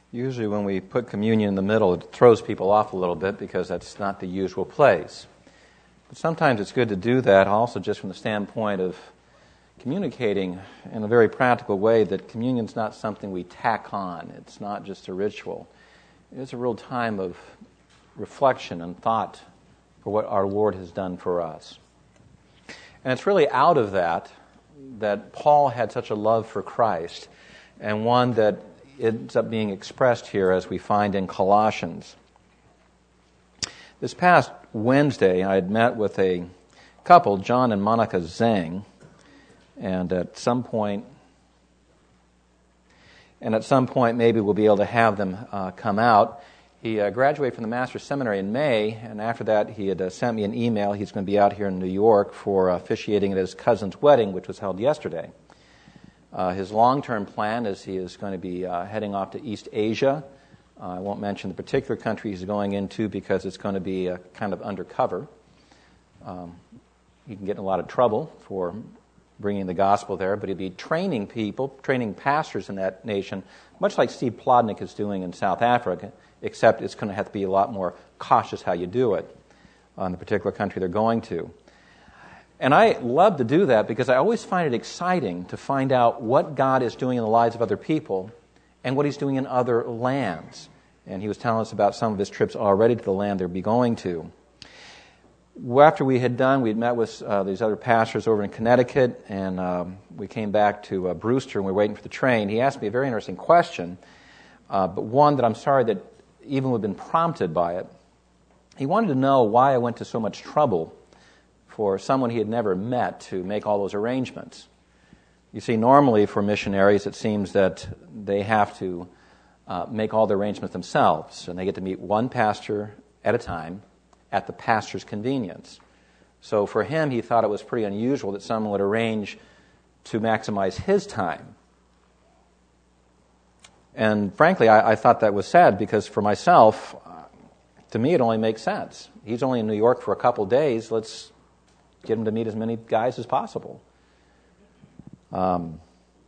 Usually when we put communion in the middle, it throws people off a little bit because that's not the usual place. But sometimes it's good to do that also just from the standpoint of communicating in a very practical way that communion's not something we tack on. It's not just a ritual. It's a real time of reflection and thought for what our Lord has done for us. And it's really out of that Paul had such a love for Christ, and one that ends up being expressed here as we find in Colossians. This past Wednesday, I had met with a couple, John and Monica Zhang, and at some point maybe we'll be able to have them come out. He graduated from the Master's Seminary in May, and after that he had sent me an email. He's going to be out here in New York for officiating at his cousin's wedding, which was held yesterday. His long-term plan is he is going to be heading off to East Asia. I won't mention the particular country he's going into because it's going to be kind of undercover. He can get in a lot of trouble for bringing the gospel there, but he'll be training people, training pastors in that nation, much like Steve Plotnick is doing in South Africa, except it's going to have to be a lot more cautious how you do it in the particular country they're going to. And I love to do that because I always find it exciting to find out what God is doing in the lives of other people and what He's doing in other lands. And he was telling us about some of his trips already to the land they'll be going to. After we had done, we had met with these other pastors over in Connecticut, and we came back to Brewster, and we were waiting for the train. He asked me a very interesting question, but one that I'm sorry that even would have been prompted by it. He wanted to know why I went to so much trouble for someone he had never met to make all those arrangements. You see, normally for missionaries, it seems that they have to make all the arrangements themselves, and they get to meet one pastor at a time at the pastor's convenience. So for him, he thought it was pretty unusual that someone would arrange to maximize his time. And frankly, I thought that was sad because for myself, to me, it only makes sense. He's only in New York for a couple days. Let's get him to meet as many guys as possible. And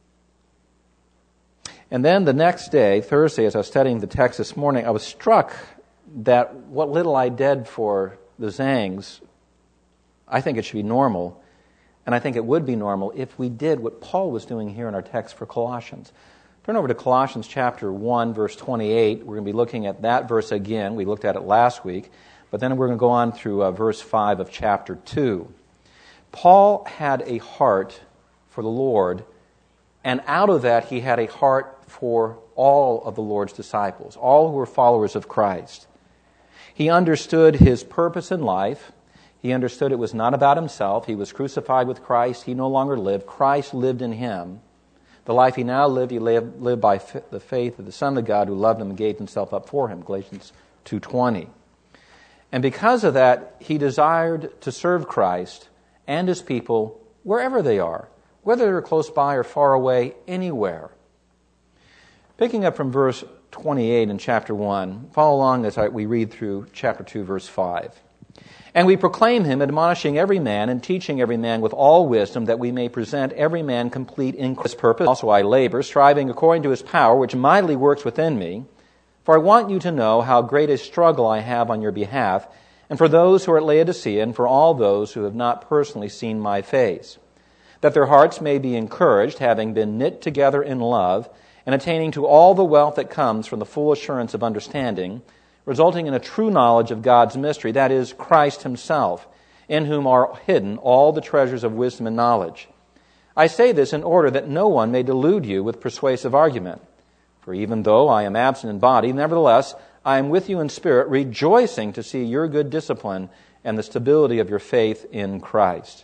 then the next day, Thursday, as I was studying the text this morning, I was struck that what little I did for the Zhangs, I think it should be normal, and I think it would be normal if we did what Paul was doing here in our text for Colossians. Turn over to Colossians chapter 1, verse 28. We're going to be looking at that verse again. We looked at it last week, but then we're going to go on through verse 5 of chapter 2. Paul had a heart for the Lord, and out of that he had a heart for all of the Lord's disciples, all who were followers of Christ. He understood his purpose in life. He understood it was not about himself. He was crucified with Christ. He no longer lived. Christ lived in him. The life he now lived, he lived by the faith of the Son of God who loved him and gave himself up for him, Galatians 2:20. And because of that, he desired to serve Christ and his people wherever they are, whether they're close by or far away, anywhere. Picking up from verse 28 in chapter 1, follow along as we read through chapter 2, verse 5. And we proclaim him, admonishing every man and teaching every man with all wisdom, that we may present every man complete in Christ's purpose. Also I labor, striving according to his power, which mightily works within me. For I want you to know how great a struggle I have on your behalf, and for those who are at Laodicea, and for all those who have not personally seen my face, that their hearts may be encouraged, having been knit together in love, and attaining to all the wealth that comes from the full assurance of understanding, resulting in a true knowledge of God's mystery, that is, Christ himself, in whom are hidden all the treasures of wisdom and knowledge. I say this in order that no one may delude you with persuasive argument. For even though I am absent in body, nevertheless, I am with you in spirit, rejoicing to see your good discipline and the stability of your faith in Christ.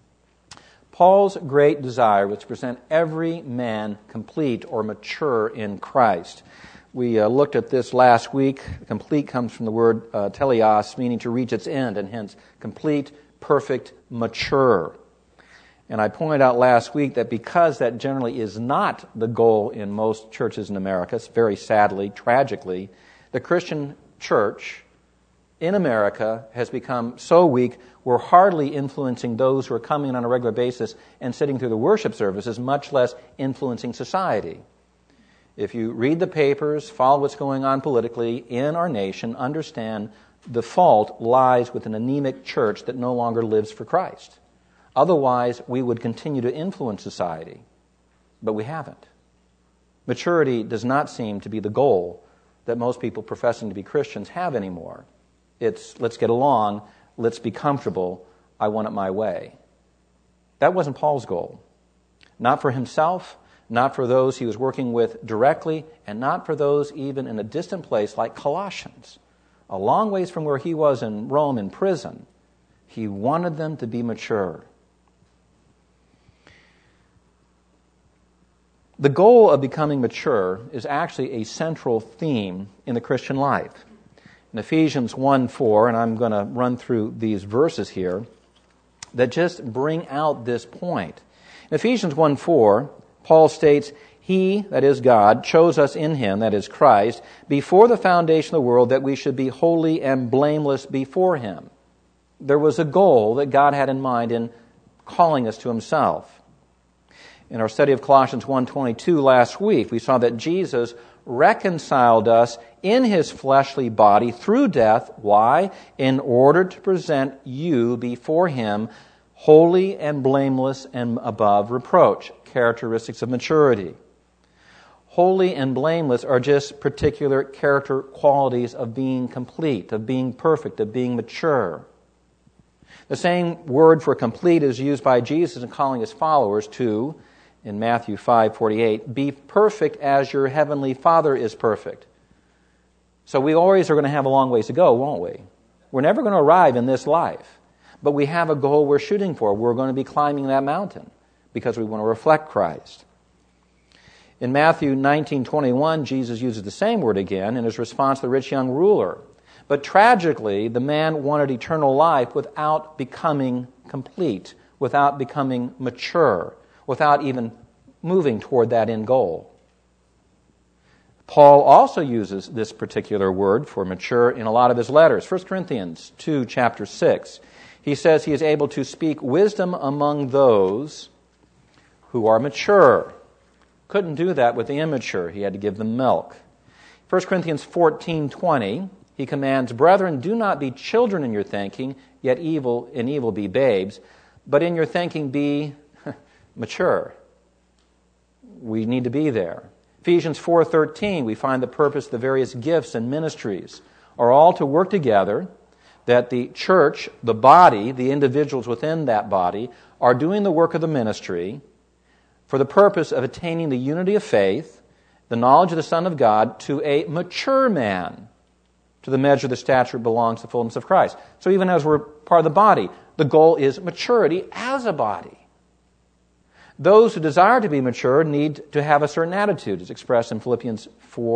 Paul's great desire was to present every man complete or mature in Christ. We looked at this last week. Complete comes from the word teleos, meaning to reach its end, and hence complete, perfect, mature. And I pointed out last week that because that generally is not the goal in most churches in America, very sadly, tragically, the Christian church in America has become so weak, we're hardly influencing those who are coming on a regular basis and sitting through the worship services, much less influencing society. If you read the papers, follow what's going on politically in our nation, understand the fault lies with an anemic church that no longer lives for Christ. Otherwise, we would continue to influence society, but we haven't. Maturity does not seem to be the goal that most people professing to be Christians have anymore. It's, let's get along, let's be comfortable, I want it my way. That wasn't Paul's goal. Not for himself, not for those he was working with directly, and not for those even in a distant place like Colossians, a long ways from where he was in Rome in prison. He wanted them to be mature. The goal of becoming mature is actually a central theme in the Christian life. In Ephesians 1:4, and I'm going to run through these verses here, that just bring out this point. In Ephesians 1:4, Paul states, He, that is God, chose us in Him, that is Christ, before the foundation of the world that we should be holy and blameless before Him. There was a goal that God had in mind in calling us to Himself. In our study of Colossians 1:22 last week, we saw that Jesus reconciled us in His fleshly body through death. Why? In order to present you before Him holy and blameless and above reproach. Characteristics of maturity. Holy and blameless are just particular character qualities of being complete, of being perfect, of being mature. The same word for complete is used by Jesus in calling His followers to, in Matthew 5:48, be perfect as your heavenly Father is perfect. So we always are going to have a long ways to go, won't we? We're never going to arrive in this life. But we have a goal we're shooting for. We're going to be climbing that mountain because we want to reflect Christ. In Matthew 19:21, Jesus uses the same word again in His response to the rich young ruler. But tragically, the man wanted eternal life without becoming complete, without becoming mature, without even moving toward that end goal. Paul also uses this particular word for mature in a lot of his letters. 1 Corinthians 2, chapter 6. He says he is able to speak wisdom among those who are mature. Couldn't do that with the immature. He had to give them milk. 1 Corinthians 14:20, he commands, Brethren, do not be children in your thinking, yet in evil be babes, but in your thinking be mature. We need to be there. Ephesians 4:13, we find the purpose, the various gifts and ministries are all to work together, that the church, the body, the individuals within that body, are doing the work of the ministry for the purpose of attaining the unity of faith, the knowledge of the Son of God, to a mature man, to the measure of the stature belongs to the fullness of Christ. So even as we're part of the body, the goal is maturity as a body. Those who desire to be mature need to have a certain attitude, as expressed in Philippians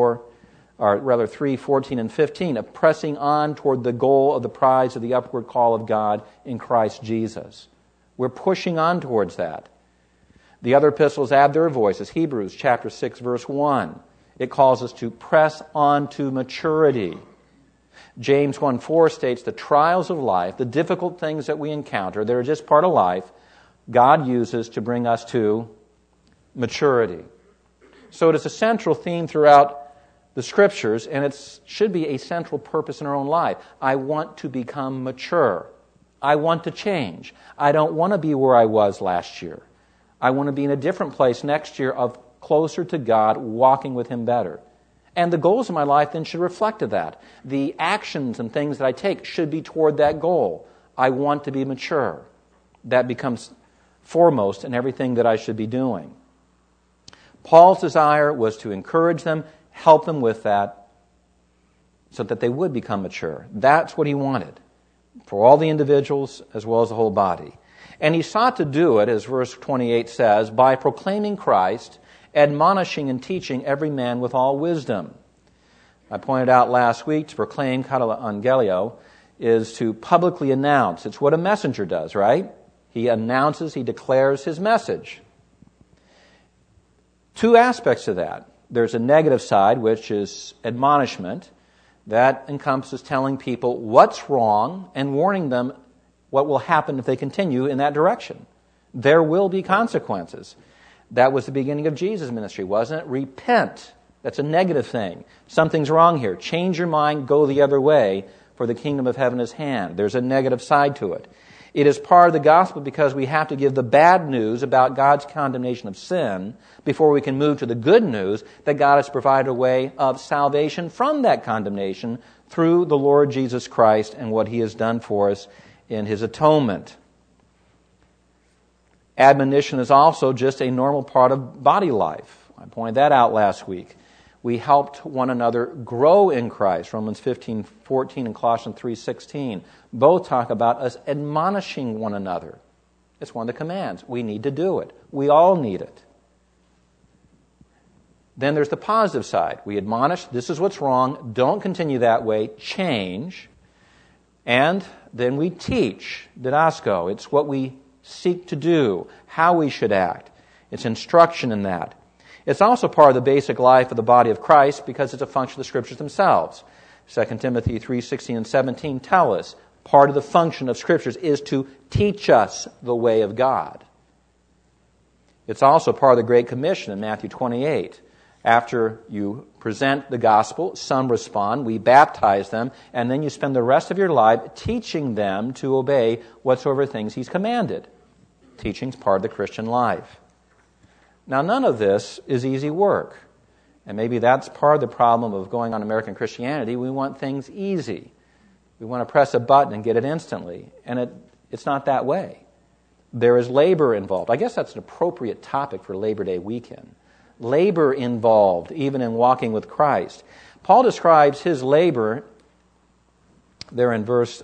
3, 14, and 15, of pressing on toward the goal of the prize of the upward call of God in Christ Jesus. We're pushing on towards that. The other epistles add their voices. Hebrews chapter 6, verse 1. It calls us to press on to maturity. James 1:4 states the trials of life, the difficult things that we encounter, they're just part of life, God uses to bring us to maturity. So it is a central theme throughout the Scriptures, and it should be a central purpose in our own life. I want to become mature. I want to change. I don't want to be where I was last year. I want to be in a different place next year of closer to God, walking with Him better. And the goals of my life then should reflect to that. The actions and things that I take should be toward that goal. I want to be mature. That becomes foremost in everything that I should be doing. Paul's desire was to encourage them, help them with that, so that they would become mature. That's what he wanted for all the individuals as well as the whole body. And he sought to do it, as verse 28 says, by proclaiming Christ, admonishing and teaching every man with all wisdom. I pointed out last week, to proclaim, katalangelio, is to publicly announce. It's what a messenger does, right? He announces, he declares his message. Two aspects of that. There's a negative side, which is admonishment. That encompasses telling people what's wrong and warning them what will happen if they continue in that direction. There will be consequences. That was the beginning of Jesus' ministry, wasn't it? Repent That's a negative thing. Something's wrong here. Change your mind, go the other way, for the kingdom of heaven is hand. There's a negative side to it. It is part of the gospel because we have to give the bad news about God's condemnation of sin before we can move to the good news that God has provided a way of salvation from that condemnation through the Lord Jesus Christ and what He has done for us in His atonement. Admonition is also just a normal part of body life. I pointed that out last week. We helped one another grow in Christ. Romans 15:14 and Colossians 3:16 both talk about us admonishing one another. It's one of the commands. We need to do it. We all need it. Then there's the positive side. We admonish, this is what's wrong, don't continue that way, change. And then we teach, didasko. It's what we seek to do, how we should act. It's instruction in that. It's also part of the basic life of the body of Christ because it's a function of the Scriptures themselves. 2 Timothy 3:16 and 17 tell us part of the function of Scriptures is to teach us the way of God. It's also part of the Great Commission in Matthew 28. After you present the gospel, some respond, we baptize them, and then you spend the rest of your life teaching them to obey whatsoever things He's commanded. Teaching's part of the Christian life. Now, none of this is easy work. And maybe that's part of the problem of going on American Christianity. We want things easy. We want to press a button and get it instantly. And it's not that way. There is labor involved. I guess that's an appropriate topic for Labor Day weekend. Labor involved, even in walking with Christ. Paul describes his labor there in verse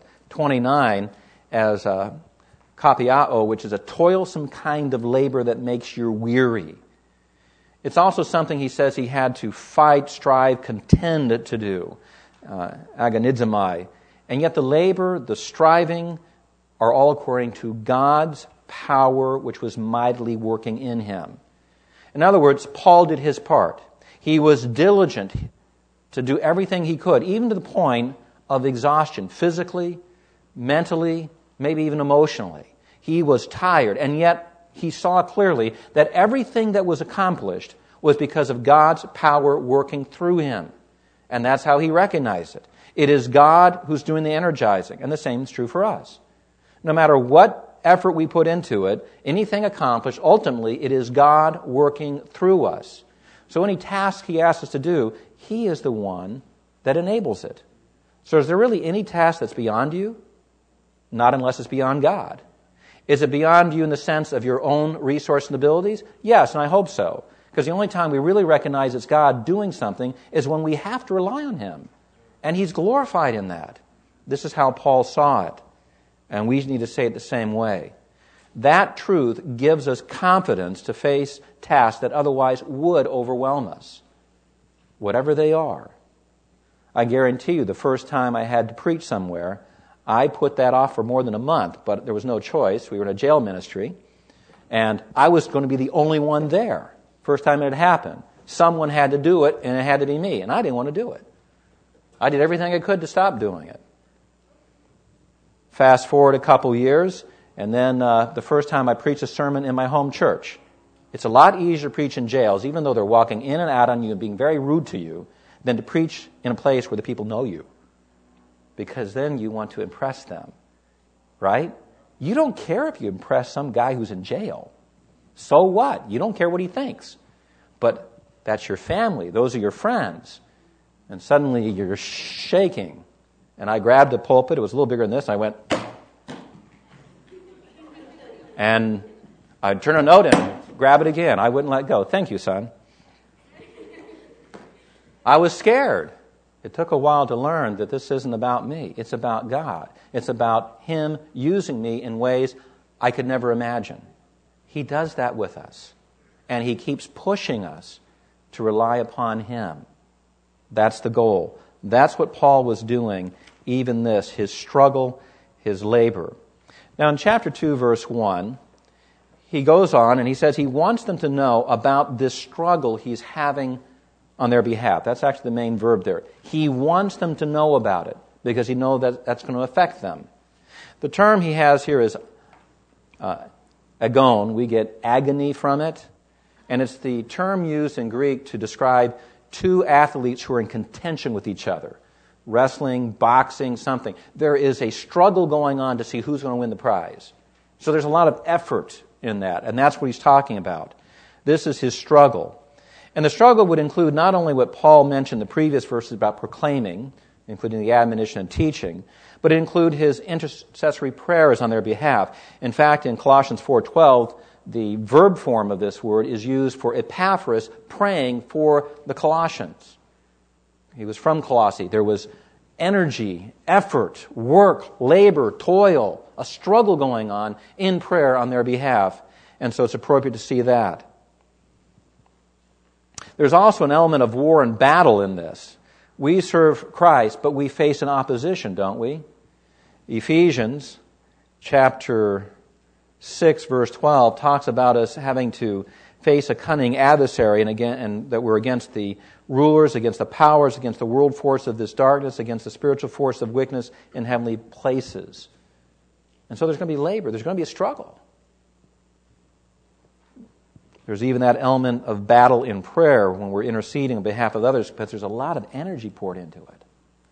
29 as kapiao, which is a toilsome kind of labor that makes you weary. It's also something he says he had to fight, strive, contend to do, agonizomai. And yet the labor, the striving, are all according to God's power, which was mightily working in him. In other words, Paul did his part. He was diligent to do everything he could, even to the point of exhaustion, physically, mentally, maybe even emotionally. He was tired, and yet he saw clearly that everything that was accomplished was because of God's power working through him. And that's how he recognized it. It is God who's doing the energizing, and the same is true for us. No matter what effort we put into it, anything accomplished, ultimately it is God working through us. So any task He asks us to do, He is the one that enables it. So is there really any task that's beyond you? Not unless it's beyond God. Is it beyond you in the sense of your own resource and abilities? Yes, and I hope so. Because the only time we really recognize it's God doing something is when we have to rely on Him. And He's glorified in that. This is how Paul saw it. And we need to say it the same way. That truth gives us confidence to face tasks that otherwise would overwhelm us, whatever they are. I guarantee you, the first time I had to preach somewhere, I put that off for more than a month, but there was no choice. We were in a jail ministry, and I was going to be the only one there. First time it had happened. Someone had to do it, and it had to be me, and I didn't want to do it. I did everything I could to stop doing it. Fast forward a couple years, and then the first time I preached a sermon in my home church. It's a lot easier to preach in jails, even though they're walking in and out on you and being very rude to you, than to preach in a place where the people know you. Because then you want to impress them, right? You don't care if you impress some guy who's in jail. So what? You don't care what he thinks. But that's your family. Those are your friends. And suddenly you're shaking. And I grabbed a pulpit. It was a little bigger than this. I went, and I'd turn a note and grab it again. I wouldn't let go. Thank you, son. I was scared. It took a while to learn that this isn't about me. It's about God. It's about Him using me in ways I could never imagine. He does that with us. And He keeps pushing us to rely upon Him. That's the goal. That's what Paul was doing, even this, his struggle, his labor. Now in chapter 2, verse 1, he goes on and he says he wants them to know about this struggle he's having on their behalf. That's actually the main verb there. He wants them to know about it because he knows that that's going to affect them. The term he has here is agon. We get agony from it. And it's the term used in Greek to describe two athletes who are in contention with each other. Wrestling, boxing, something. There is a struggle going on to see who's going to win the prize. So there's a lot of effort in that, and that's what he's talking about. This is his struggle. And the struggle would include not only what Paul mentioned in the previous verses about proclaiming, including the admonition and teaching, but it include his intercessory prayers on their behalf. In fact, in Colossians 4:12, the verb form of this word is used for Epaphras praying for the Colossians. He was from Colossae. There was energy, effort, work, labor, toil, a struggle going on in prayer on their behalf. And so it's appropriate to see that. There's also an element of war and battle in this. We serve Christ, but we face an opposition, don't we? Ephesians chapter 6, verse 12 talks about us having to face a cunning adversary, and that we're against the rulers, against the powers, against the world force of this darkness, against the spiritual force of wickedness in heavenly places. And so there's going to be labor. There's going to be a struggle. There's even that element of battle in prayer when we're interceding on behalf of others, because there's a lot of energy poured into it.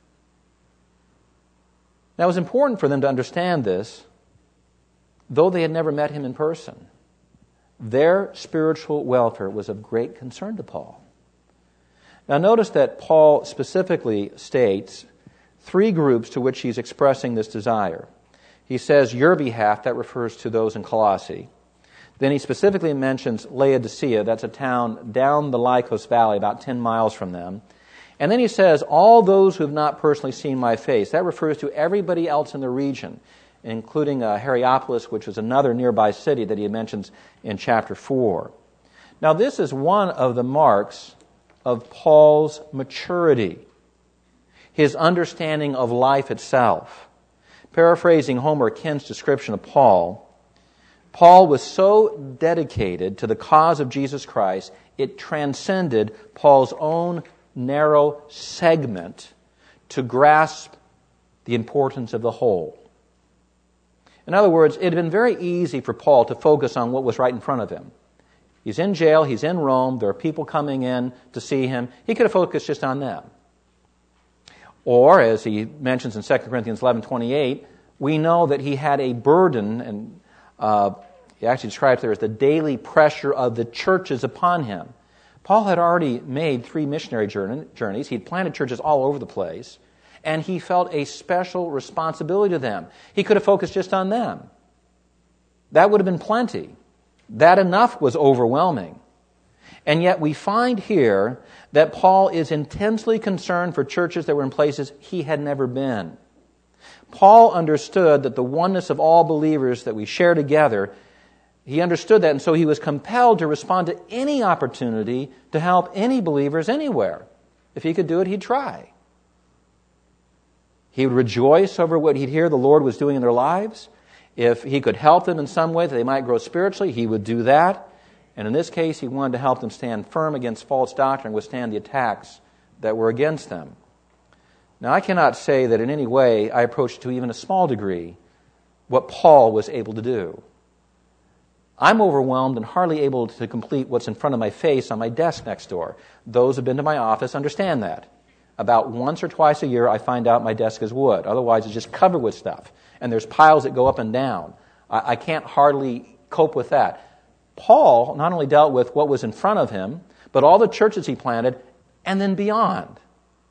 Now, it was important for them to understand this, though they had never met him in person. Their spiritual welfare was of great concern to Paul. Now, notice that Paul specifically states three groups to which he's expressing this desire. He says, your behalf, that refers to those in Colossae. Then he specifically mentions Laodicea, that's a town down the Lycos Valley, about 10 miles from them. And then he says, all those who have not personally seen my face. That refers to everybody else in the region, including Hierapolis, which was another nearby city that he mentions in chapter 4. Now, this is one of the marks of Paul's maturity, his understanding of life itself. Paraphrasing Homer Kent's description of Paul, Paul was so dedicated to the cause of Jesus Christ, it transcended Paul's own narrow segment to grasp the importance of the whole. In other words, it had been very easy for Paul to focus on what was right in front of him. He's in jail, he's in Rome, there are people coming in to see him. He could have focused just on them. Or, as he mentions in 2 Corinthians 11:28, we know that he had a burden, and he actually describes there as the daily pressure of the churches upon him. Paul had already made 3 missionary journeys. He'd planted churches all over the place, and he felt a special responsibility to them. He could have focused just on them. That would have been plenty. That enough was overwhelming. And yet we find here that Paul is intensely concerned for churches that were in places he had never been. Paul understood that the oneness of all believers that we share together, he understood that, and so he was compelled to respond to any opportunity to help any believers anywhere. If he could do it, he'd try. He would rejoice over what he'd hear the Lord was doing in their lives. If he could help them in some way that they might grow spiritually, he would do that. And in this case, he wanted to help them stand firm against false doctrine and withstand the attacks that were against them. Now, I cannot say that in any way I approached to even a small degree what Paul was able to do. I'm overwhelmed and hardly able to complete what's in front of my face on my desk next door. Those who have been to my office understand that. About once or twice a year, I find out my desk is wood. Otherwise, it's just covered with stuff. And there's piles that go up and down. I can't hardly cope with that. Paul not only dealt with what was in front of him, but all the churches he planted, and then beyond.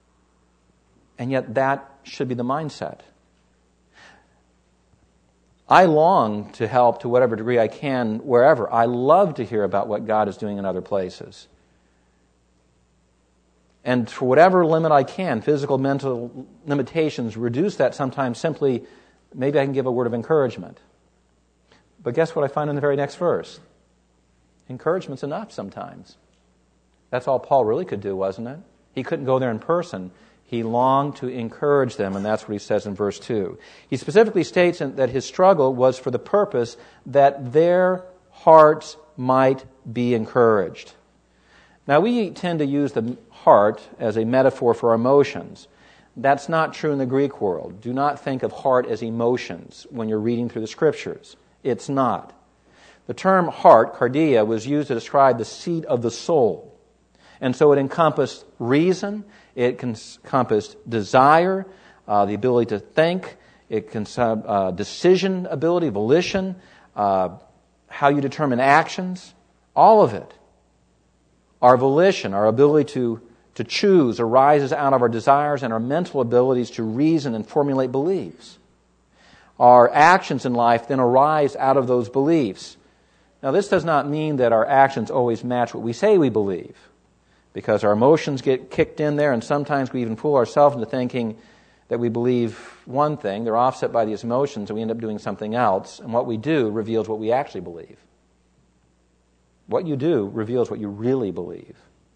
And yet that should be the mindset. I long to help to whatever degree I can wherever. I love to hear about what God is doing in other places. And for whatever limit I can, physical, mental limitations, reduce that sometimes simply, maybe I can give a word of encouragement. But guess what I find in the very next verse? Encouragement's enough sometimes. That's all Paul really could do, wasn't it? He couldn't go there in person. He longed to encourage them, and that's what he says in verse 2. He specifically states that his struggle was for the purpose that their hearts might be encouraged. Now, we tend to use the heart as a metaphor for our emotions. That's not true in the Greek world. Do not think of heart as emotions when you're reading through the Scriptures. It's not. The term heart, cardia, was used to describe the seat of the soul. And so it encompassed reason, it encompassed desire, the ability to think, it decision ability, volition, how you determine actions, all of it. Our volition, our ability to choose, arises out of our desires and our mental abilities to reason and formulate beliefs. Our actions in life then arise out of those beliefs. Now, this does not mean that our actions always match what we say we believe, because our emotions get kicked in there, and sometimes we even fool ourselves into thinking that we believe one thing. They're offset by these emotions, and we end up doing something else, and what we do reveals what we actually believe. What you do reveals what you really believe.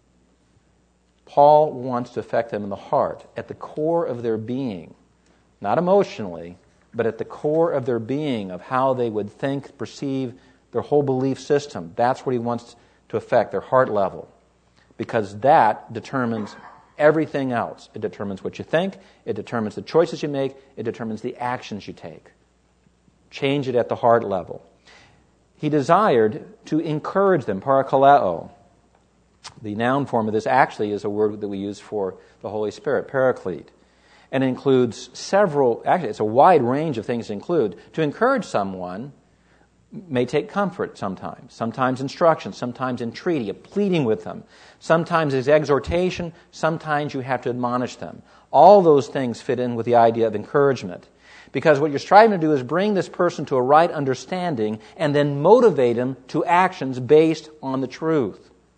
Paul wants to affect them in the heart, at the core of their being, not emotionally, but at the core of their being, of how they would think, perceive, their whole belief system. That's what he wants to affect, their heart level, because that determines everything else. It determines what you think, it determines the choices you make, it determines the actions you take. Change it at the heart level. He desired to encourage them, parakaleo. The noun form of this actually is a word that we use for the Holy Spirit, paraclete. And it includes actually it's a wide range of things to include. To encourage someone may take comfort sometimes instruction, sometimes entreaty, a pleading with them. Sometimes it's exhortation, sometimes you have to admonish them. All those things fit in with the idea of encouragement. Because what you're striving to do is bring this person to a right understanding and then motivate him to actions based on the truth.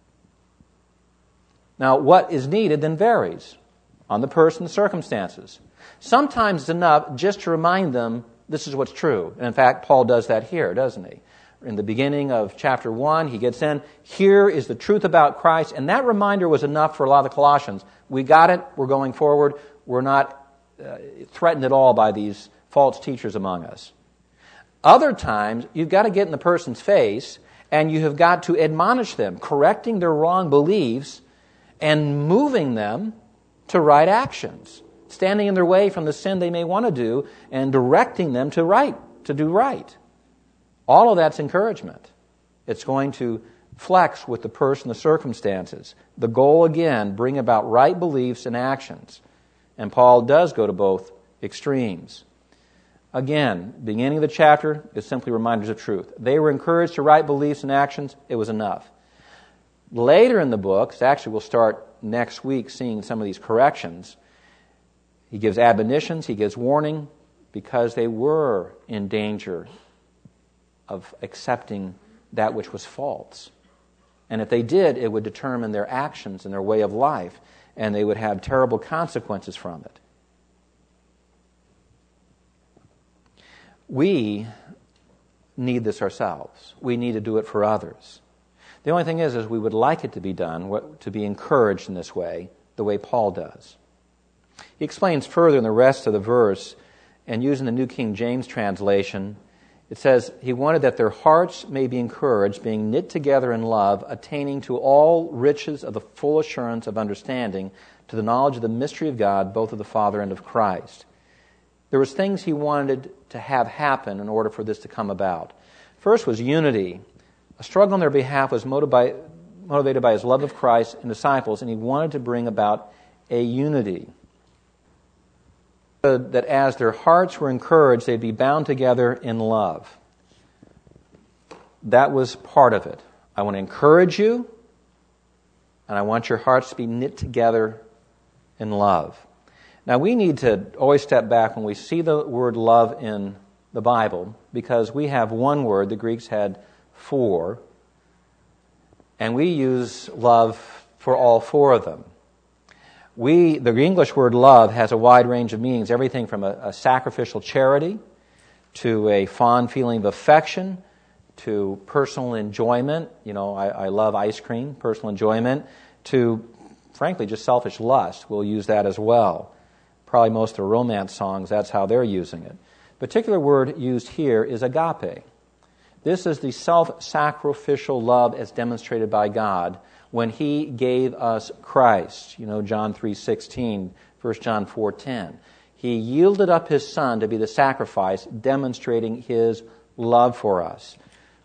Now, what is needed then varies on the person, the circumstances. Sometimes it's enough just to remind them this is what's true. And in fact, Paul does that here, doesn't he? In the beginning of chapter 1, he gets in, here is the truth about Christ, and that reminder was enough for a lot of the Colossians. We got it, we're going forward, we're not threatened at all by these false teachers among us. Other times, you've got to get in the person's face, and you have got to admonish them, correcting their wrong beliefs, and moving them to right actions, standing in their way from the sin they may want to do, and directing them to do right. All of that's encouragement. It's going to flex with the person, the circumstances. The goal, again, bring about right beliefs and actions. And Paul does go to both extremes. Again, beginning of the chapter is simply reminders of truth. They were encouraged to right beliefs and actions. It was enough. Later in the book, actually we'll start next week seeing some of these corrections. He gives admonitions, he gives warning, because they were in danger of accepting that which was false. And if they did, it would determine their actions and their way of life, and they would have terrible consequences from it. We need this ourselves. We need to do it for others. The only thing is we would like it to be done, to be encouraged in this way, the way Paul does. He explains further in the rest of the verse, and using the New King James translation, it says, he wanted that their hearts may be encouraged, being knit together in love, attaining to all riches of the full assurance of understanding, to the knowledge of the mystery of God, both of the Father and of Christ. There was things he wanted to have happen in order for this to come about. First was unity. A struggle on their behalf was motivated by his love of Christ and disciples, and he wanted to bring about a unity. That as their hearts were encouraged, they'd be bound together in love. That was part of it. I want to encourage you, and I want your hearts to be knit together in love. Now, we need to always step back when we see the word love in the Bible, because we have one word, the Greeks had 4, and we use love for all 4 of them. The English word love has a wide range of meanings, everything from a sacrificial charity to a fond feeling of affection to personal enjoyment. I love ice cream, personal enjoyment, to, frankly, just selfish lust. We'll use that as well. Probably most of the romance songs, that's how they're using it. Particular word used here is agape. This is the self-sacrificial love as demonstrated by God when He gave us Christ. John 3:16, 1 John 4:10. He yielded up His Son to be the sacrifice, demonstrating His love for us.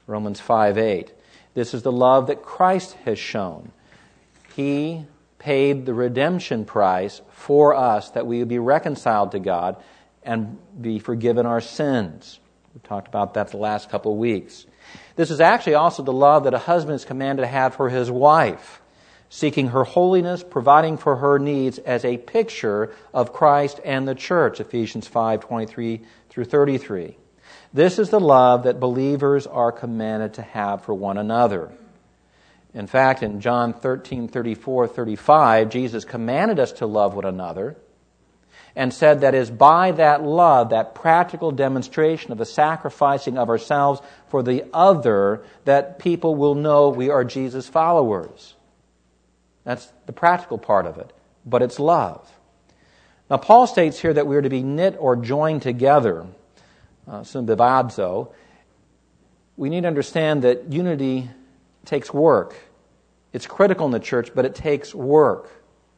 Romans 5:8. This is the love that Christ has shown. He paid the redemption price for us that we would be reconciled to God and be forgiven our sins. We talked about that the last couple of weeks. This is actually also the love that a husband is commanded to have for his wife, seeking her holiness, providing for her needs as a picture of Christ and the church, Ephesians 5:23 through 33. This is the love that believers are commanded to have for one another. In fact, in John 13:34-35, Jesus commanded us to love one another and said that is by that love, that practical demonstration of the sacrificing of ourselves for the other, that people will know we are Jesus' followers. That's the practical part of it, but it's love. Now, Paul states here that we are to be knit or joined together, symbibazo. We need to understand that unity takes work. It's critical in the church, but it takes work.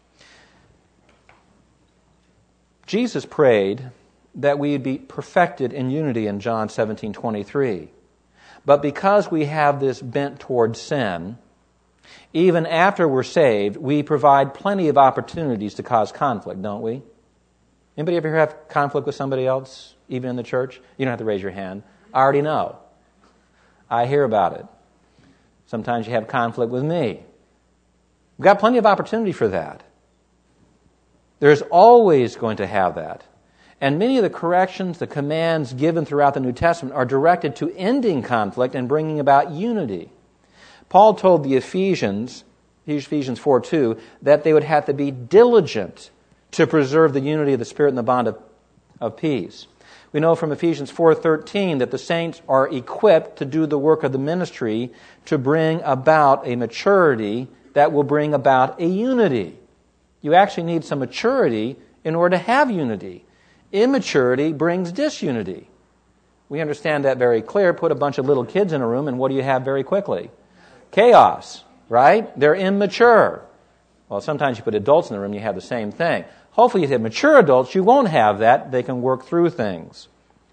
Jesus prayed that we would be perfected in unity in John 17:23. But because we have this bent towards sin, even after we're saved, we provide plenty of opportunities to cause conflict, don't we? Anybody ever have conflict with somebody else, even in the church? You don't have to raise your hand. I already know. I hear about it. Sometimes you have conflict with me. We've got plenty of opportunity for that. There's always going to have that. And many of the corrections, the commands given throughout the New Testament are directed to ending conflict and bringing about unity. Paul told the Ephesians 4:2, that they would have to be diligent to preserve the unity of the Spirit and the bond of peace. We know from Ephesians 4:13 that the saints are equipped to do the work of the ministry to bring about a maturity that will bring about a unity. You actually need some maturity in order to have unity. Immaturity brings disunity. We understand that very clear. Put a bunch of little kids in a room and what do you have very quickly? Chaos, right? They're immature. Well, sometimes you put adults in the room, you have the same thing. Hopefully you have mature adults, you won't have that. They can work through things.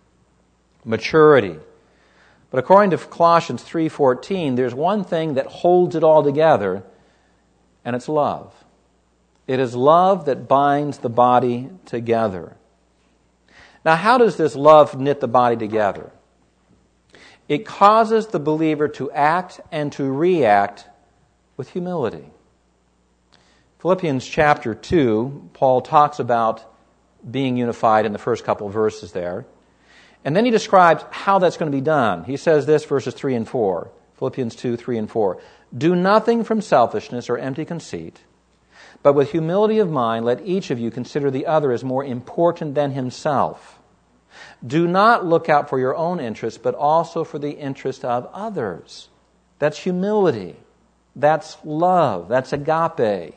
Maturity. But according to Colossians 3:14, there's one thing that holds it all together, and it's love. It is love that binds the body together. Now, how does this love knit the body together? It causes the believer to act and to react with humility. Philippians chapter 2, Paul talks about being unified in the first couple of verses there. And then he describes how that's going to be done. He says this, verses 3 and 4. Philippians 2, 3 and 4. Do nothing from selfishness or empty conceit, but with humility of mind, let each of you consider the other as more important than himself. Do not look out for your own interests, but also for the interest of others. That's humility. That's love. That's agape.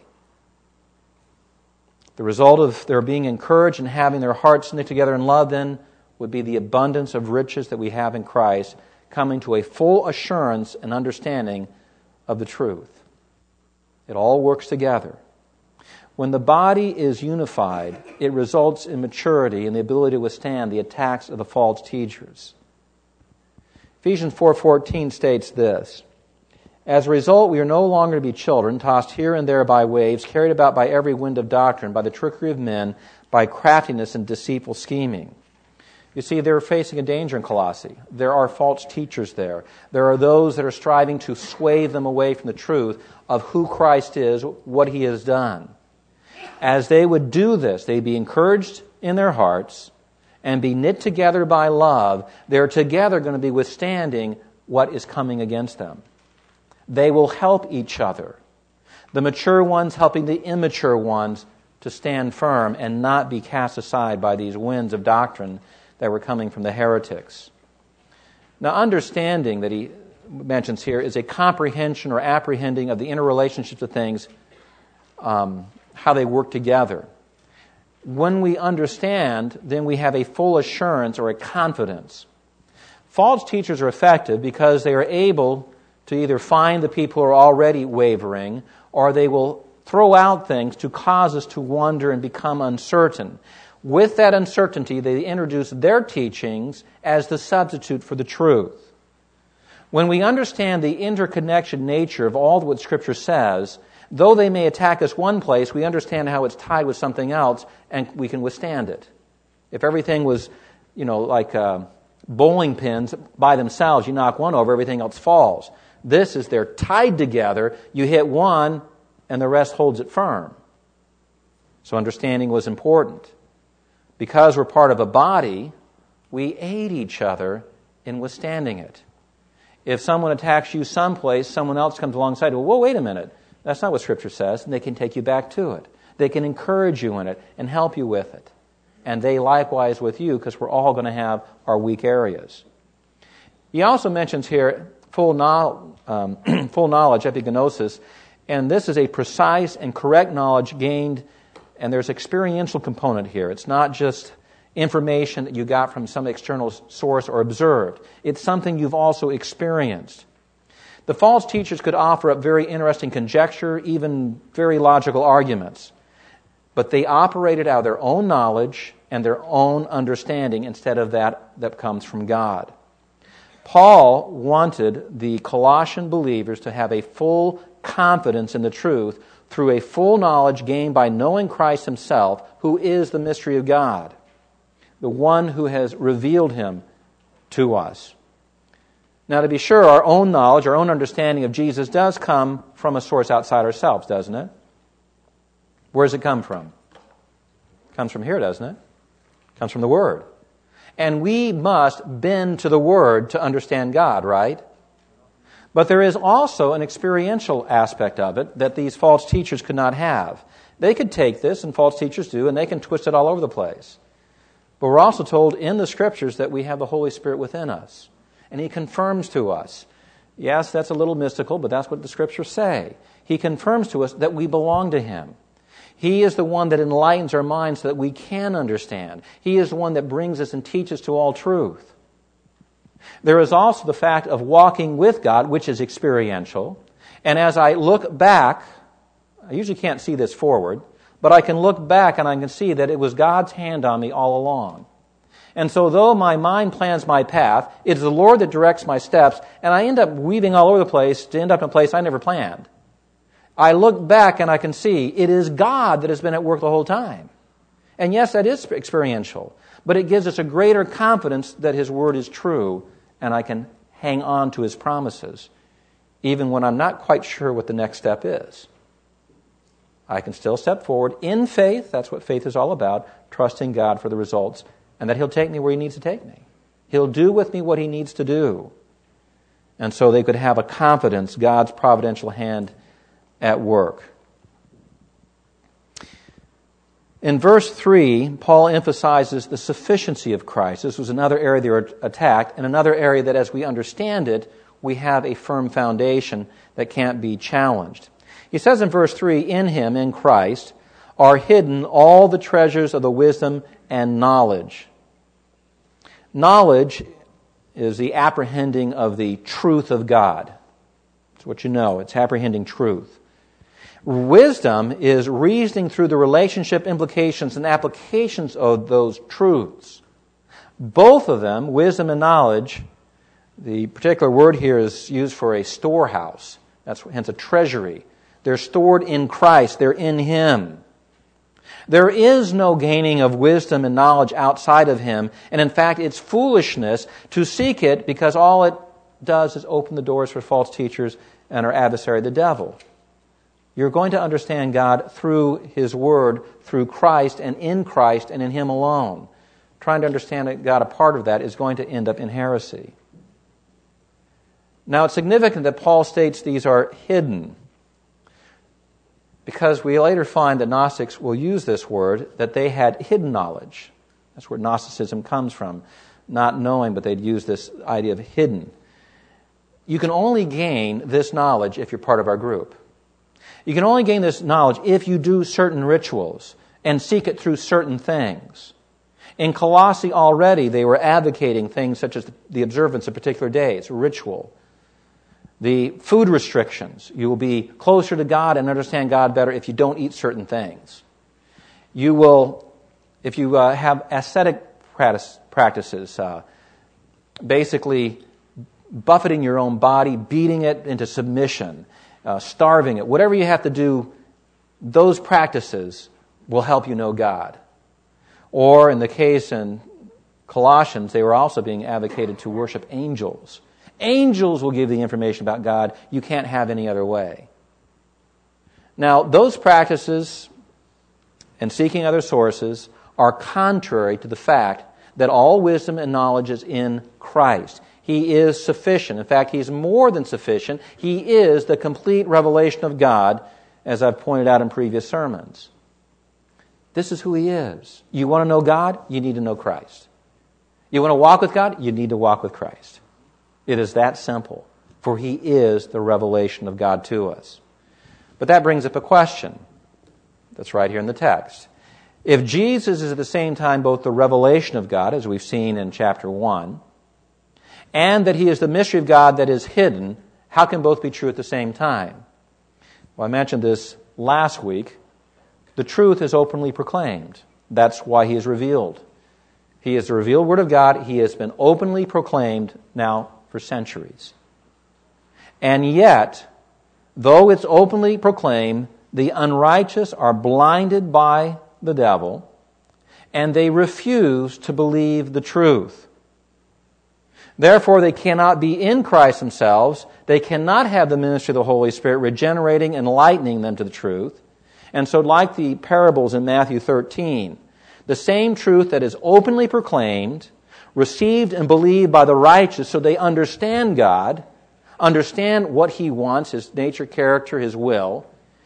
The result of their being encouraged and having their hearts knit together in love then would be the abundance of riches that we have in Christ, coming to a full assurance and understanding of the truth. It all works together. When the body is unified, it results in maturity and the ability to withstand the attacks of the false teachers. Ephesians 4:14 states this, as a result, we are no longer to be children, tossed here and there by waves, carried about by every wind of doctrine, by the trickery of men, by craftiness and deceitful scheming. You see, they're facing a danger in Colossae. There are false teachers there. There are those that are striving to sway them away from the truth of who Christ is, what He has done. As they would do this, they'd be encouraged in their hearts and be knit together by love. They're together going to be withstanding what is coming against them. They will help each other. The mature ones helping the immature ones to stand firm and not be cast aside by these winds of doctrine that were coming from the heretics. Now, understanding that he mentions here is a comprehension or apprehending of the interrelationships of things, how they work together. When we understand, then we have a full assurance or a confidence. False teachers are effective because they are able to either find the people who are already wavering, or they will throw out things to cause us to wonder and become uncertain. With that uncertainty, they introduce their teachings as the substitute for the truth. When we understand the interconnection nature of all what Scripture says, though they may attack us one place, we understand how it's tied with something else, and we can withstand it. If everything was, like bowling pins by themselves, you knock one over, everything else falls. This is they're tied together. You hit one, and the rest holds it firm. So understanding was important. Because we're part of a body, we aid each other in withstanding it. If someone attacks you someplace, someone else comes alongside, well, wait a minute. That's not what Scripture says. And they can take you back to it. They can encourage you in it and help you with it. And they likewise with you, because we're all going to have our weak areas. He also mentions here full knowledge, epigenosis, and this is a precise and correct knowledge gained, and there's experiential component here. It's not just information that you got from some external source or observed. It's something you've also experienced. The false teachers could offer up very interesting conjecture, even very logical arguments. But they operated out of their own knowledge and their own understanding instead of that comes from God. Paul wanted the Colossian believers to have a full confidence in the truth through a full knowledge gained by knowing Christ himself, who is the mystery of God, the one who has revealed him to us. Now, to be sure, our own knowledge, our own understanding of Jesus does come from a source outside ourselves, doesn't it? Where does it come from? It comes from here, doesn't it? It comes from the Word. And we must bend to the Word to understand God, right? But there is also an experiential aspect of it that these false teachers could not have. They could take this, and false teachers do, and they can twist it all over the place. But we're also told in the Scriptures that we have the Holy Spirit within us. And He confirms to us. Yes, that's a little mystical, but that's what the Scriptures say. He confirms to us that we belong to Him. He is the one that enlightens our minds so that we can understand. He is the one that brings us and teaches to all truth. There is also the fact of walking with God, which is experiential. And as I look back, I usually can't see this forward, but I can look back and I can see that it was God's hand on me all along. And so though my mind plans my path, it is the Lord that directs my steps, and I end up weaving all over the place to end up in a place I never planned. I look back and I can see it is God that has been at work the whole time. And yes, that is experiential, but it gives us a greater confidence that His Word is true, and I can hang on to His promises, even when I'm not quite sure what the next step is. I can still step forward in faith. That's what faith is all about, trusting God for the results, and that He'll take me where He needs to take me. He'll do with me what He needs to do. And so they could have a confidence, God's providential hand at work. In verse 3, Paul emphasizes the sufficiency of Christ. This was another area they were attacked, and another area that as we understand it, we have a firm foundation that can't be challenged. He says in verse 3, in Him, in Christ, are hidden all the treasures of the wisdom and knowledge. Knowledge is the apprehending of the truth of God. It's what you know. It's apprehending truth. Wisdom is reasoning through the relationship implications and applications of those truths. Both of them, wisdom and knowledge, the particular word here is used for a storehouse. That's hence a treasury. They're stored in Christ. They're in Him. There is no gaining of wisdom and knowledge outside of Him. And in fact, it's foolishness to seek it, because all it does is open the doors for false teachers and our adversary, the devil. You're going to understand God through His Word, through Christ and in Him alone. Trying to understand God apart of that is going to end up in heresy. Now, it's significant that Paul states these are hidden, because we later find that Gnostics will use this word, that they had hidden knowledge. That's where Gnosticism comes from. Not knowing, but they'd use this idea of hidden. You can only gain this knowledge if you're part of our group. You can only gain this knowledge if you do certain rituals and seek it through certain things. In Colossae already, they were advocating things such as the observance of particular days, ritual. The food restrictions. You will be closer to God and understand God better if you don't eat certain things. You will, if you have ascetic practices, basically buffeting your own body, beating it into submission, starving it, whatever you have to do, those practices will help you know God. Or in the case in Colossians, they were also being advocated to worship angels. Angels will give the information about God you can't have any other way. Now, those practices and seeking other sources are contrary to the fact that all wisdom and knowledge is in Christ. He is sufficient. In fact, He's more than sufficient. He is the complete revelation of God, as I've pointed out in previous sermons. This is who He is. You want to know God? You need to know Christ. You want to walk with God? You need to walk with Christ. It is that simple, for He is the revelation of God to us. But that brings up a question that's right here in the text. If Jesus is at the same time both the revelation of God, as we've seen in chapter 1, and that He is the mystery of God that is hidden, how can both be true at the same time? Well, I mentioned this last week. The truth is openly proclaimed. That's why He is revealed. He is the revealed Word of God. He has been openly proclaimed now for centuries. And yet, though it's openly proclaimed, the unrighteous are blinded by the devil, and they refuse to believe the truth. Therefore, they cannot be in Christ themselves. They cannot have the ministry of the Holy Spirit regenerating and enlightening them to the truth. And so, like the parables in Matthew 13, the same truth that is openly proclaimed, received and believed by the righteous so they understand God, understand what He wants, His nature, character, His will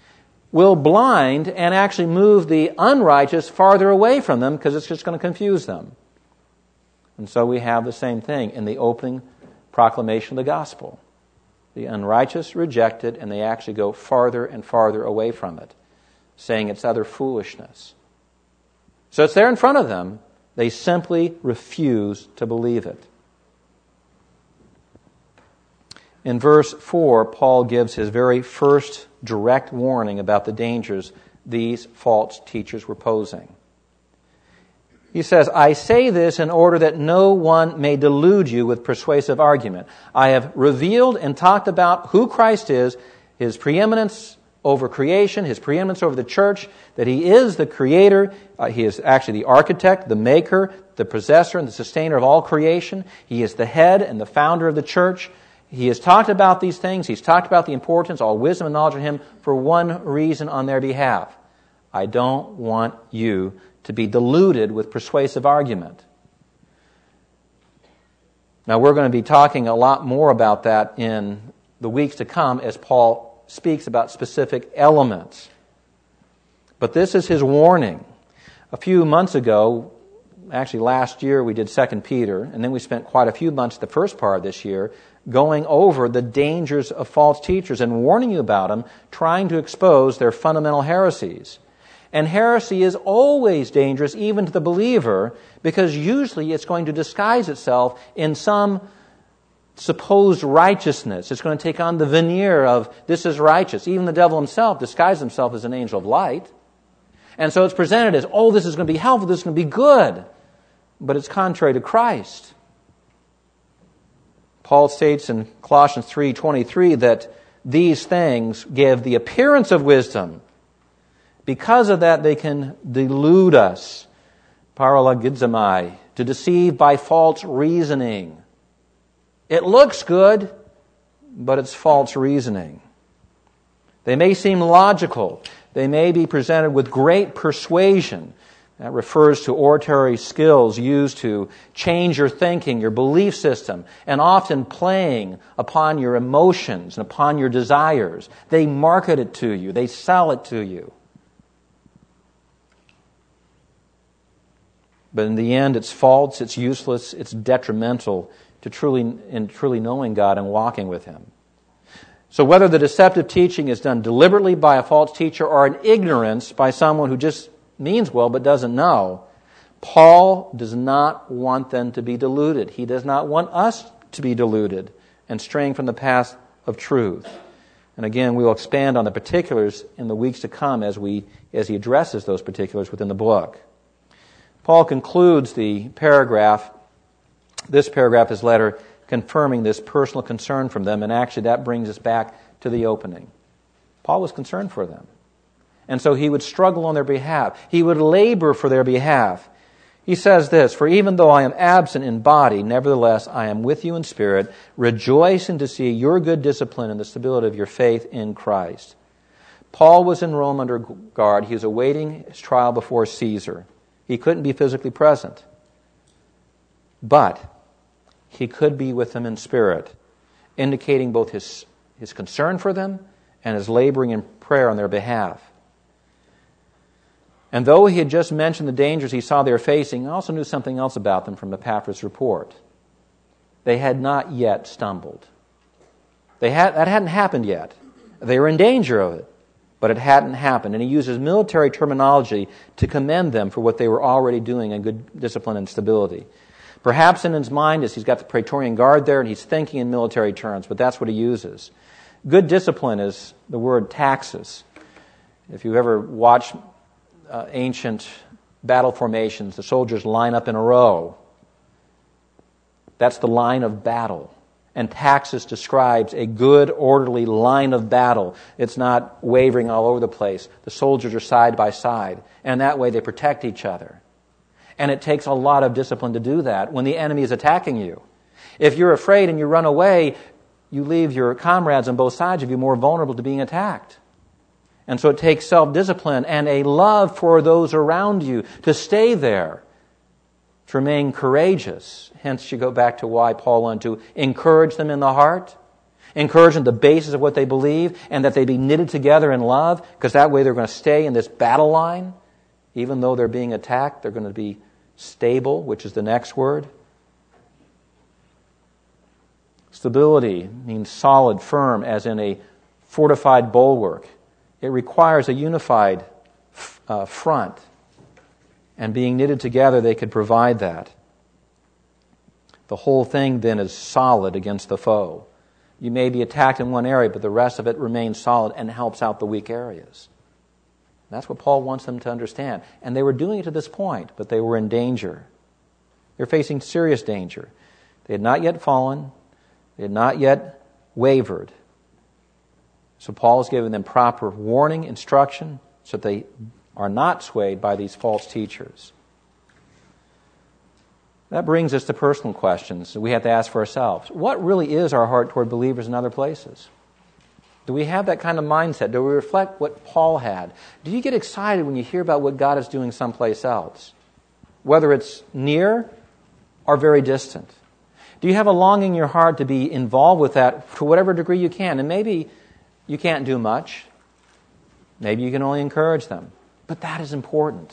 blind and actually move the unrighteous farther away from them because it's just going to confuse them. And so we have the same thing in the opening proclamation of the gospel. The unrighteous reject it, and they actually go farther and farther away from it, saying it's utter foolishness. So it's there in front of them. They simply refuse to believe it. In verse 4, Paul gives his very first direct warning about the dangers these false teachers were posing. He says, I say this in order that no one may delude you with persuasive argument. I have revealed and talked about who Christ is, His preeminence over creation, His preeminence over the church, that He is the creator, He is actually the architect, the maker, the possessor, and the sustainer of all creation. He is the head and the founder of the church. He has talked about these things. He's talked about the importance, all wisdom and knowledge of Him for one reason on their behalf. I don't want you to be deluded with persuasive argument. Now, we're going to be talking a lot more about that in the weeks to come as Paul speaks about specific elements. But this is his warning. A few months ago, actually last year, we did 2 Peter, and then we spent quite a few months the first part of this year going over the dangers of false teachers and warning you about them, trying to expose their fundamental heresies. And heresy is always dangerous, even to the believer, because usually it's going to disguise itself in some supposed righteousness. It's going to take on the veneer of this is righteous. Even the devil himself disguised himself as an angel of light. And so it's presented as, oh, this is going to be helpful, this is going to be good. But it's contrary to Christ. Paul states in Colossians 3:23 that these things give the appearance of wisdom. Because of that, they can delude us, paralogizomai, to deceive by false reasoning. It looks good, but it's false reasoning. They may seem logical. They may be presented with great persuasion. That refers to oratory skills used to change your thinking, your belief system, and often playing upon your emotions and upon your desires. They market it to you. They sell it to you. But in the end, it's false, it's useless, it's detrimental to truly knowing God and walking with Him. So whether the deceptive teaching is done deliberately by a false teacher or in ignorance by someone who just means well but doesn't know, Paul does not want them to be deluded. He does not want us to be deluded and straying from the path of truth. And again, we will expand on the particulars in the weeks to come as he addresses those particulars within the book. Paul concludes this paragraph of his letter, confirming this personal concern from them. And actually that brings us back to the opening. Paul was concerned for them. And so he would struggle on their behalf. He would labor for their behalf. He says this, "For even though I am absent in body, nevertheless I am with you in spirit, rejoicing to see your good discipline and the stability of your faith in Christ." Paul was in Rome under guard. He was awaiting his trial before Caesar. He couldn't be physically present. But he could be with them in spirit, indicating both his concern for them and his laboring in prayer on their behalf. And though he had just mentioned the dangers he saw they were facing, he also knew something else about them from Epaphras' report. They had not yet stumbled. That hadn't happened yet. They were in danger of it, but it hadn't happened. And he uses military terminology to commend them for what they were already doing in good discipline and stability. Perhaps in his mind, as he's got the Praetorian Guard there, and he's thinking in military terms, but that's what he uses. Good discipline is the word taxis. If you ever watch ancient battle formations, the soldiers line up in a row. That's the line of battle. And taxis describes a good, orderly line of battle. It's not wavering all over the place. The soldiers are side by side. And that way they protect each other. And it takes a lot of discipline to do that when the enemy is attacking you. If you're afraid and you run away, you leave your comrades on both sides of you more vulnerable to being attacked. And so it takes self-discipline and a love for those around you to stay there, to remain courageous. Hence, you go back to why Paul wanted to encourage them in the heart, encourage them the basis of what they believe, and that they be knitted together in love, because that way they're going to stay in this battle line. Even though they're being attacked, they're going to be stable, which is the next word. Stability means solid, firm, as in a fortified bulwark. It requires a unified front. And being knitted together, they could provide that. The whole thing then is solid against the foe. You may be attacked in one area, but the rest of it remains solid and helps out the weak areas. That's what Paul wants them to understand. And they were doing it to this point, but they were in danger. They were facing serious danger. They had not yet fallen. They had not yet wavered. So Paul is giving them proper warning, instruction, so that they are not swayed by these false teachers. That brings us to personal questions that we have to ask for ourselves. What really is our heart toward believers in other places? Do we have that kind of mindset? Do we reflect what Paul had? Do you get excited when you hear about what God is doing someplace else? Whether it's near or very distant. Do you have a longing in your heart to be involved with that to whatever degree you can? And maybe you can't do much. Maybe you can only encourage them. But that is important.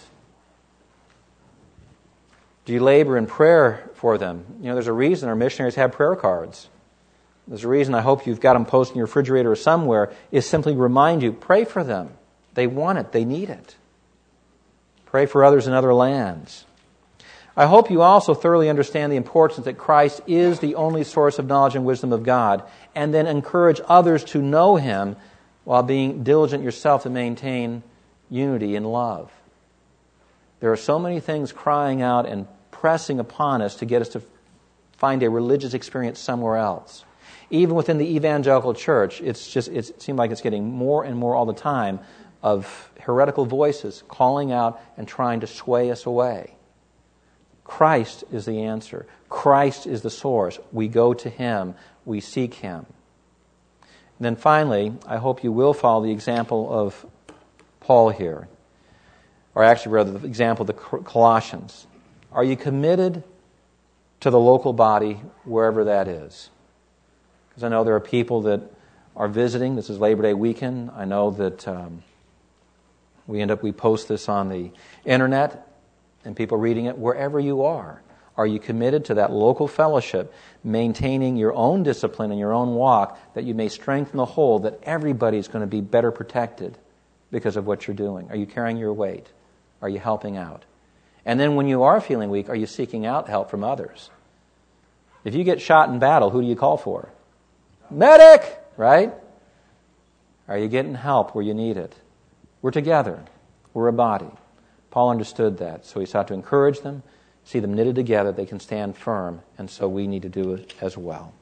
Do you labor in prayer for them? You know, there's a reason our missionaries have prayer cards. There's a reason, I hope you've got them posted in your refrigerator or somewhere, is simply remind you, pray for them. They want it. They need it. Pray for others in other lands. I hope you also thoroughly understand the importance that Christ is the only source of knowledge and wisdom of God, and then encourage others to know Him while being diligent yourself to maintain unity in love. There are so many things crying out and pressing upon us to get us to find a religious experience somewhere else. Even within the evangelical church, it seems like it's getting more and more all the time of heretical voices calling out and trying to sway us away. Christ is the answer. Christ is the source. We go to Him. We seek Him. And then finally, I hope you will follow the example of Paul here. Or actually, rather, the example of the Colossians. Are you committed to the local body, wherever that is? Because I know there are people that are visiting. This is Labor Day weekend. I know that we post this on the internet, and people reading it wherever you are. Are you committed to that local fellowship, maintaining your own discipline and your own walk, that you may strengthen the whole, that everybody's going to be better protected because of what you're doing? Are you carrying your weight? Are you helping out? And then when you are feeling weak, are you seeking out help from others? If you get shot in battle, who do you call for? Medic! Right? Are you getting help where you need it? We're together. We're a body. Paul understood that, so he sought to encourage them, see them knitted together, they can stand firm, and so we need to do it as well.